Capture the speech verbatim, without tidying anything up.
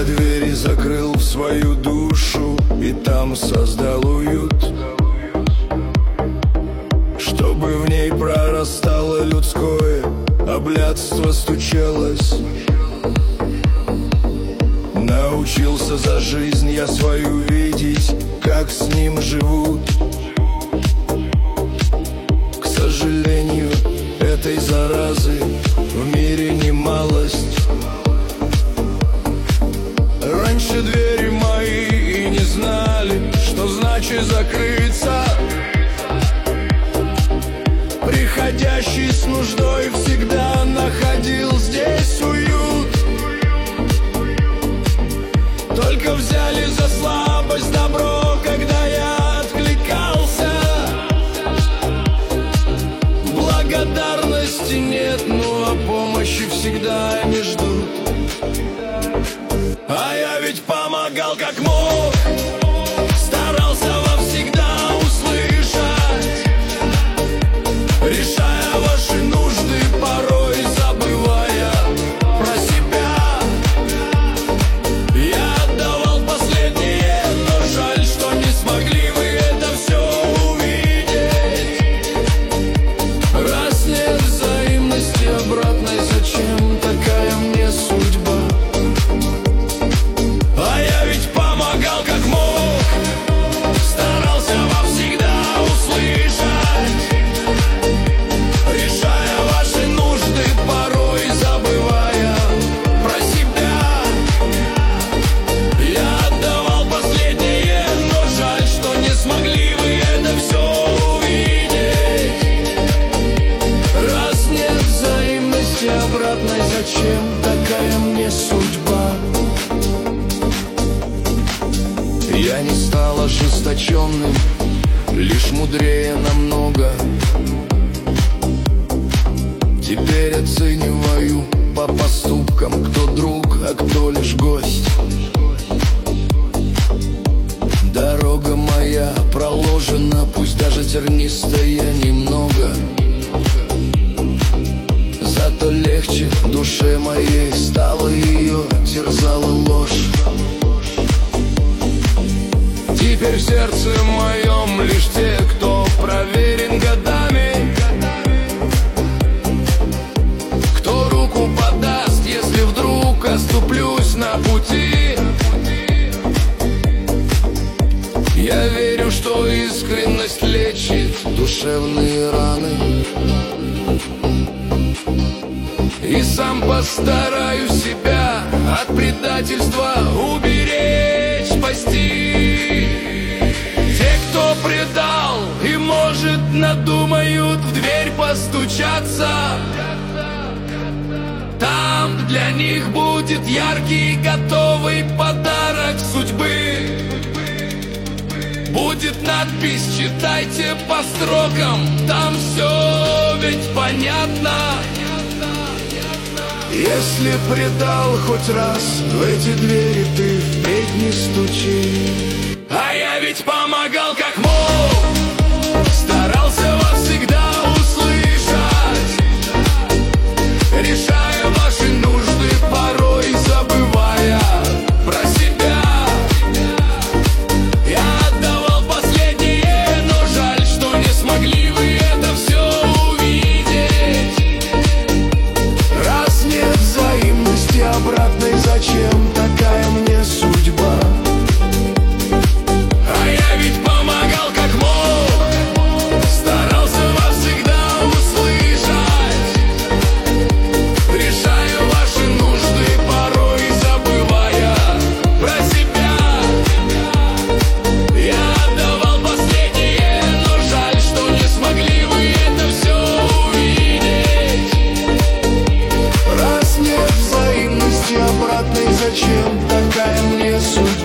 Я двери закрыл в свою душу и там создал уют, чтобы в ней прорастало людское, а блядство стучалось. Научился за жизнь я свою видеть, как с ним живут. К сожалению, этой заразы в мире немалость. Раньше двери мои и не знали, что значит закрыться. Приходящий с нуждой всегда находил здесь уют. Только взяли за слабость добро, когда я откликался. Благодарности нет, ну а помощи всегда не ждут. А я ведь помогал как мог, старался вовсегда услышать, решая ваши нужды, порой забывая про себя. Я отдавал последнее, но жаль, что не смогли вы это все увидеть. Раз нет взаимности обратной, зачем такая мне судьба? А я ведь помогал как мог, старался вовсегда услышать, решая ваши нужды, порой забывая про себя. Я отдавал последнее, но жаль, что не смогли вы это все увидеть. Раз нет взаимности обратной, зачем такая мне судьба? Я не стал ожесточенным, лишь мудрее намного. Теперь оцениваю по поступкам, кто друг, а кто лишь гость. Дорога моя проложена, пусть даже тернистая немного. Зато легче душе моей стало, ее терзала ложь. Теперь в сердце моем лишь те, кто проверен годами, кто руку подаст, если вдруг оступлюсь на пути. Я верю, что искренность лечит душевные раны, и сам постараюсь себя от предательства уберечь, спасти. Те, кто предал и, может, надумают в дверь постучаться, там для них будет яркий, готовый подарок судьбы. Будет надпись, читайте по строкам, там все ведь понятно. Если предал хоть раз, в эти двери ты впредь не стучи. А я ведь помогал как мог, старался всегда услышать, решая ваши нужды, порой забывая про себя. Я отдавал последнее, но жаль, что не смогли вы это все увидеть. Раз нет взаимности обратной, зачем такая мне судьба? А я ведь помогал как мог, старался всегда услышать, решая ваши нужды, порой забывая про себя. Я отдавал последнее, но жаль, что не смогли вы это все увидеть. Раз нет взаимности обратной, зачем такая мне судьба?